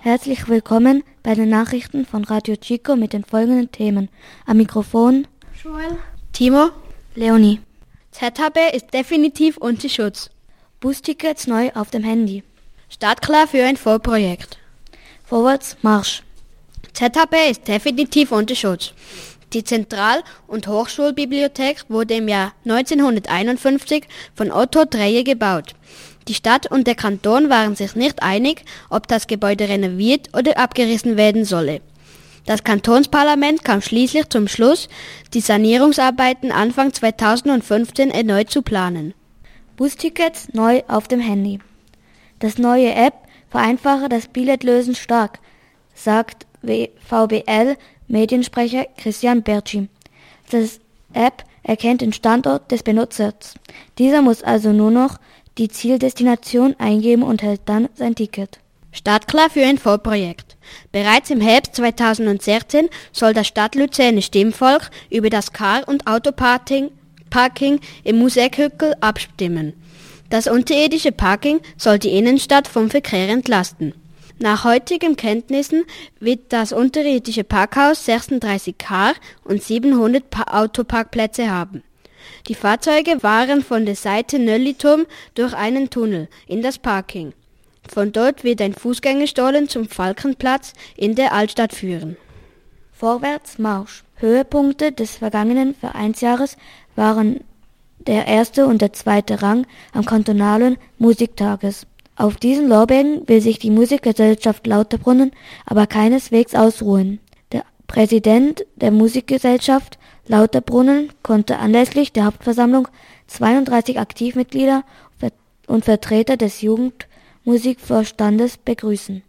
Herzlich willkommen bei den Nachrichten von Radio Chico mit den folgenden Themen. Am Mikrofon Joel, Timo, Leonie. ZHB ist definitiv unter Schutz. Bustickets neu auf dem Handy. Startklar für ein Vorprojekt. Vorwärts Marsch. ZHB ist definitiv unter Schutz. Die Zentral- und Hochschulbibliothek wurde im Jahr 1951 von Otto Dreyer gebaut. Die Stadt und der Kanton waren sich nicht einig, ob das Gebäude renoviert oder abgerissen werden solle. Das Kantonsparlament kam schließlich zum Schluss, die Sanierungsarbeiten Anfang 2015 erneut zu planen. Bustickets neu auf dem Handy. Das neue App vereinfache das Billettlösen stark, sagt VBL-Mediensprecher Christian Bertschi. Das App erkennt den Standort des Benutzers. Dieser muss also nur noch die Zieldestination eingeben und hält dann sein Ticket. Startklar für ein Vorprojekt. Bereits im Herbst 2016 soll das Stadt Luzerne Stimmvolk über das Car- und Autoparking im Museekhückel abstimmen. Das unterirdische Parking soll die Innenstadt vom Verkehr entlasten. Nach heutigen Kenntnissen wird das unterirdische Parkhaus 36 Car- und 700 Autoparkplätze haben. Die Fahrzeuge fahren von der Seite Nölliturm durch einen Tunnel in das Parking. Von dort wird ein Fußgängerstollen zum Falkenplatz in der Altstadt führen. Vorwärts Marsch. Höhepunkte des vergangenen Vereinsjahres waren der erste und der zweite Rang am kantonalen Musiktages. Auf diesen Lorbeeren will sich die Musikgesellschaft Lauterbrunnen aber keineswegs ausruhen. Der Präsident der Musikgesellschaft Lauterbrunnen konnte anlässlich der Hauptversammlung 32 Aktivmitglieder und Vertreter des Jugendmusikvorstandes begrüßen.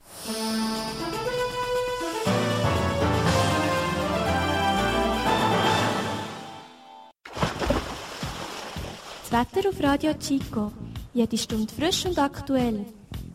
Das Wetter auf Radio Chico. Jede Stunde frisch und aktuell.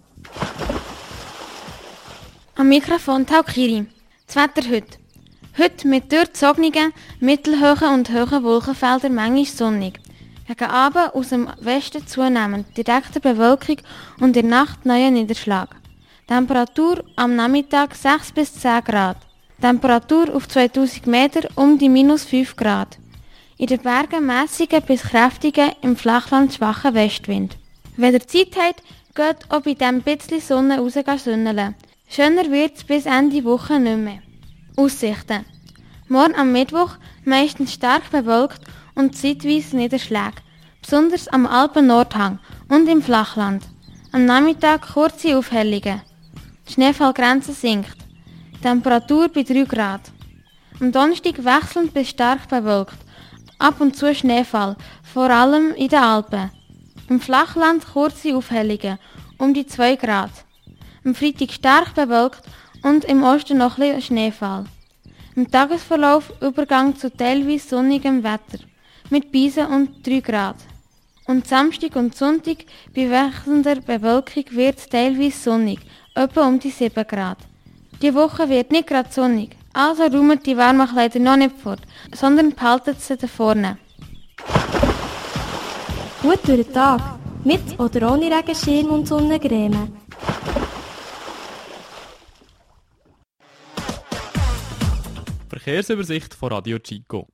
Am Mikrofon Taukiri. Das Wetter heute. Heute mit durchzogenen, mittelhohen und hohen Wolkenfeldern manchmal sonnig. Gegen Abend aus dem Westen zunehmend direkte Bewölkung und in der Nacht neuer Niederschlag. Temperatur am Nachmittag 6 bis 10 Grad. Temperatur auf 2000 Meter um die -5 Grad. In den Bergen mäßiger bis kräftiger, im Flachland schwacher Westwind. Wenn ihr Zeit habt, geht auch bei diesem bisschen Sonne raus sonneln. Schöner wird's bis Ende Woche nicht mehr. Aussichten. Morgen am Mittwoch meistens stark bewölkt und zeitweise Niederschläge, besonders am Alpen-Nordhang und im Flachland. Am Nachmittag kurze Aufhellungen. Die Schneefallgrenze sinkt. Temperatur bei 3 Grad. Am Donnerstag wechselnd bis stark bewölkt. Ab und zu Schneefall, vor allem in den Alpen. Im Flachland kurze Aufhellungen, um die 2 Grad. Am Freitag stark bewölkt und im Osten noch ein Schneefall. Im Tagesverlauf Übergang zu teilweise sonnigem Wetter, mit Bisen und 3 Grad. Und Samstag und Sonntag bei wechselnder Bewölkung wird es teilweise sonnig, etwa um die 7 Grad. Die Woche wird nicht gerade sonnig, also räumt die warmen Kleider noch nicht fort, sondern behaltet sie da vorne. Gut durch den Tag. Mit oder ohne Regenschirm und Sonnencreme. Verkehrsübersicht von Radio Chico.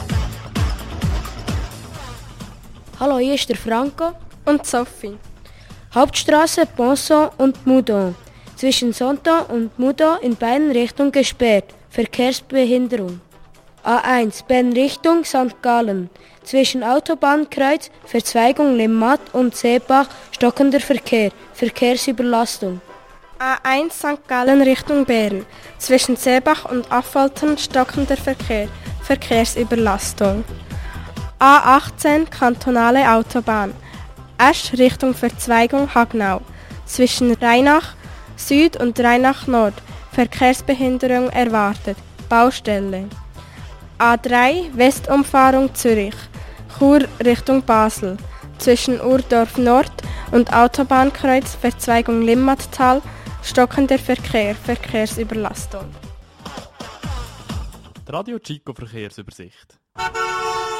Hallo, hier ist der Franco und Sophie. Hauptstraße Ponson und Moudon. Zwischen Sonton und Moudon in beiden Richtungen gesperrt. Verkehrsbehinderung. A1 Bern Richtung St. Gallen. Zwischen Autobahnkreuz, Verzweigung Limmat und Seebach stockender Verkehr. Verkehrsüberlastung. A1 St. Gallen Richtung Bern. Zwischen Seebach und Affoltern stockender Verkehr. Verkehrsüberlastung. A18 kantonale Autobahn. Esch Richtung Verzweigung Hagnau. Zwischen Rheinach Süd und Rheinach Nord. Verkehrsbehinderung erwartet. Baustelle. A3 Westumfahrung Zürich. Chur Richtung Basel. Zwischen Urdorf Nord und Autobahnkreuz Verzweigung Limmattal stockender Verkehr. Verkehrsüberlastung. Die Radio Chico Verkehrsübersicht.